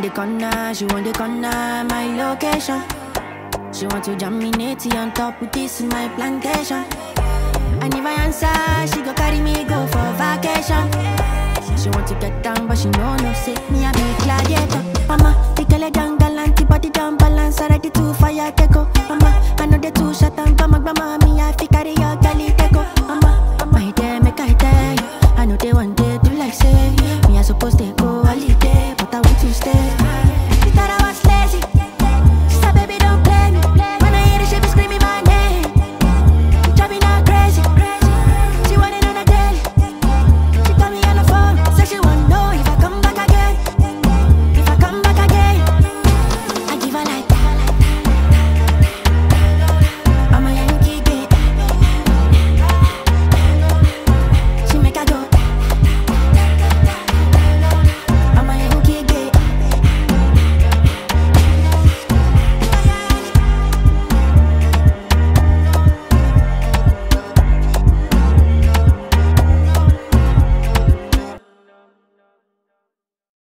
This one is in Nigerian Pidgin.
the corner, my location. She want to jam me natty on top with this in my plantation. And if I answer, she go carry me go for vacation. She want to get down, but she know no say